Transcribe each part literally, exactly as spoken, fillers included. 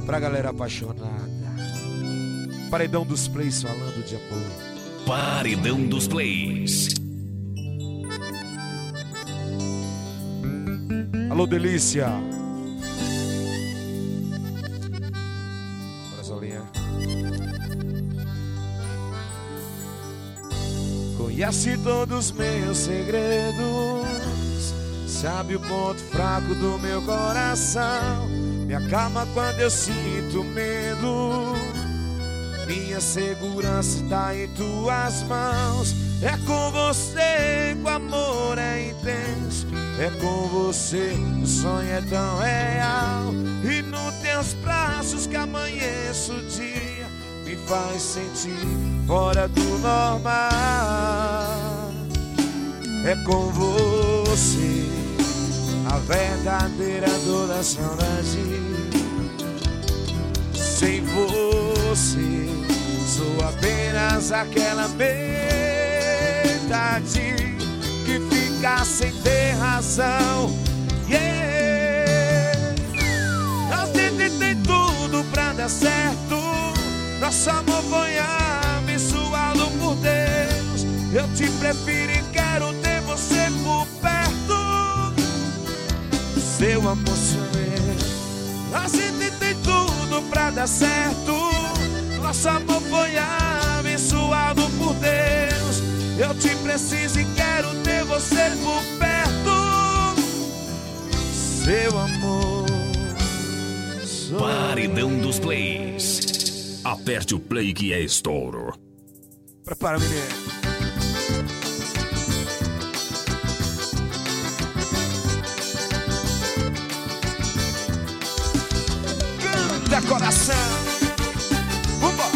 pra galera apaixonada. Paredão dos Plays falando de amor. Paredão dos Plays. Alô, delícia. Brasolinha. Conhece todos os meus segredos, sabe o ponto fraco do meu coração. Me acalma quando eu sinto medo, minha segurança está em tuas mãos. É com você que o amor é intenso, é com você o sonho é tão real. E nos teus braços que amanheça o dia, me faz sentir fora do normal. É com você a verdadeira dor da saudade. Sem você sou apenas aquela metade que fica sem ter razão. Yeah. Eu tentei tudo pra dar certo, nosso amor foi abençoado por Deus. Eu te prefiro e quero ter você por perto. Seu amor sou eu. Nós tentei tudo pra dar certo, nosso amor foi abençoado por Deus. Eu te preciso e quero ter você por perto. Seu amor sou Paredão dos Plays. Aperte o play que é estouro. Prepara, menino. Canta, coração. Vambora.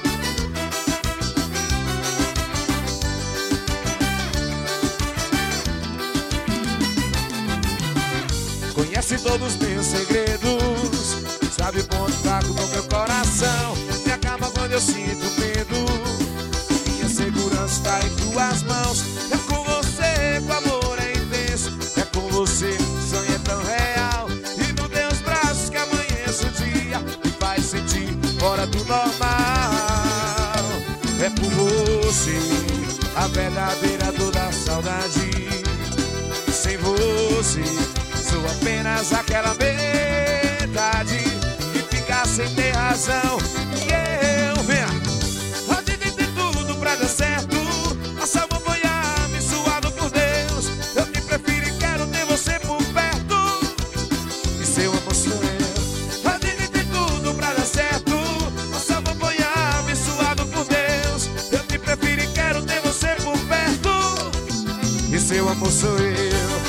Conhece todos os meus segredos, sabe o ponto fraco do meu coração. Me acaba quando eu sinto medo, minha segurança está em tuas mãos. É com você que o amor é intenso, é com você o sonho é tão real. E nos teus braços que amanheça o dia, me faz sentir fora do normal. É por você a verdadeira dor da saudade. Sem você sou apenas aquela metade que fica sem ter razão. E eu, venha, eu tentei tudo pra dar certo, nosso amor foi abençoado por Deus. Eu te prefiro e quero ter você por perto. E seu amor sou eu. Eu tentei tudo pra dar certo, nosso amor foi abençoado por Deus. Eu te prefiro e quero ter você por perto. E seu amor sou eu.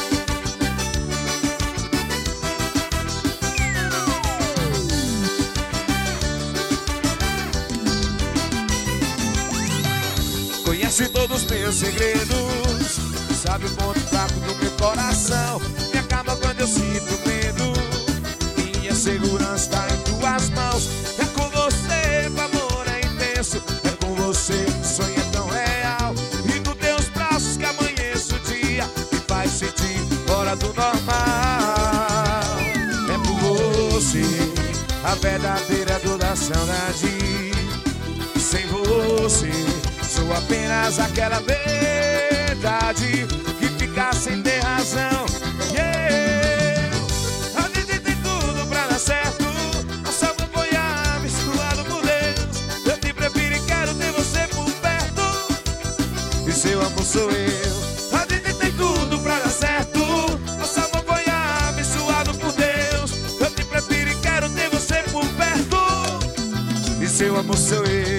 Conhece todos os meus segredos, sabe o ponto fraco do meu coração. Me acaba quando eu sinto medo, minha segurança está em tuas mãos. É com você que o amor é intenso, é com você o sonho é tão real. E nos teus braços que amanheça o dia, me faz sentir fora do normal. É por você a verdadeira dor da saudade. Sem você sou apenas aquela verdade que fica sem ter razão. Yeah. Eu tentei tudo pra dar certo, nosso amor foi abençoado por Deus. Eu te prefiro e quero ter você por perto. E seu amor sou eu. Eu tentei tudo pra dar certo, nosso amor foi abençoado por Deus. Eu te prefiro e quero ter você por perto. E seu amor sou eu.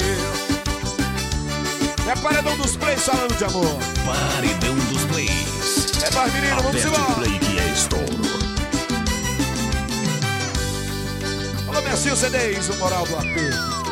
É Paredão dos Plays falando de amor. Paredão dos Plays. É nós, menino, vamos Aperte embora. o play que é estouro. Alô, Mercinho C Ds, o moral do A P.